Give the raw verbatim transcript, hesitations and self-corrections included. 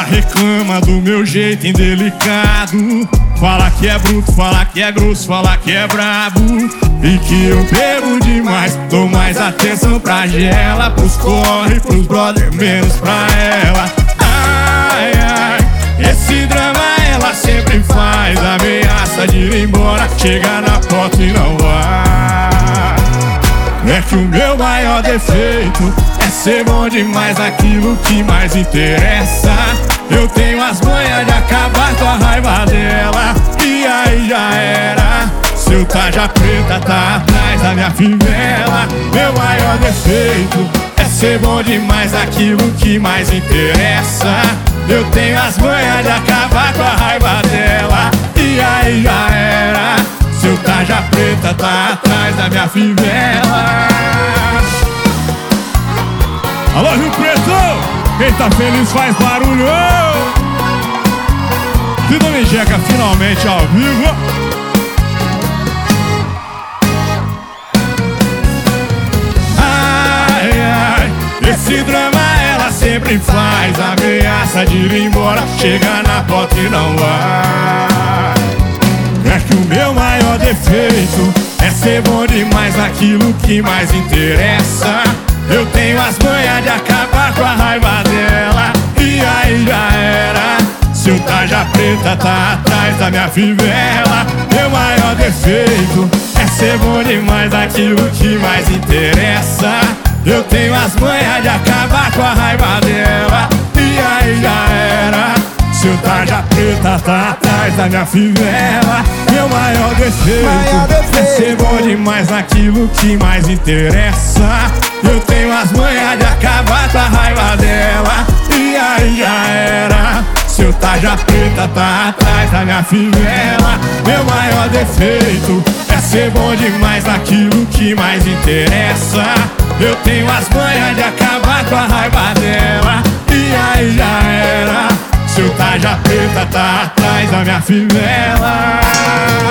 Ela reclama do meu jeito indelicado, fala que é bruto, fala que é grosso, fala que é brabo, e que eu bebo demais, dou mais atenção pra Gela, pros corre, pros brother, menos pra ela. Ai, ai, esse drama ela sempre faz, ameaça de ir embora, chega na porta e não vai. É que o meu maior defeito é ser bom demais naquilo que mais interessa. Eu tenho as manhas de acabar com a raiva dela, e aí já era. Seu tarja preta tá atrás da minha fivela. Meu maior defeito é ser bom demais naquilo que mais interessa. Eu tenho as manhas de acabar com a raiva dela, e aí já era. Seu tarja preta tá atrás da minha fivela. Alô, Rio Preto! Quem tá feliz faz barulho! Sidney Jeca finalmente ao vivo. Ai, ai, esse drama ela sempre faz, ameaça de ir embora, chega na porta e não vai. É que o meu maior defeito é ser bom demais naquilo que mais interessa. Eu tenho as manhas de acabar com a raiva dela, e aí já era. Seu tarja preta tá atrás da minha fivela. Meu maior defeito é ser bom demais naquilo que mais interessa. Eu tenho as manhas de acabar com a raiva dela, e aí já era. Seu tarja preta tá atrás da minha fivela. Meu maior defeito, maior defeito é ser bom demais naquilo que mais interessa. Eu tenho as manhas de acabar com a raiva dela, e aí já era. Seu tarja preta tá atrás da minha fivela. Meu maior defeito é ser bom demais naquilo que mais interessa. Eu tenho as manhas de acabar com a raiva dela, e aí já era. Seu tarja preta tá atrás da minha fivela.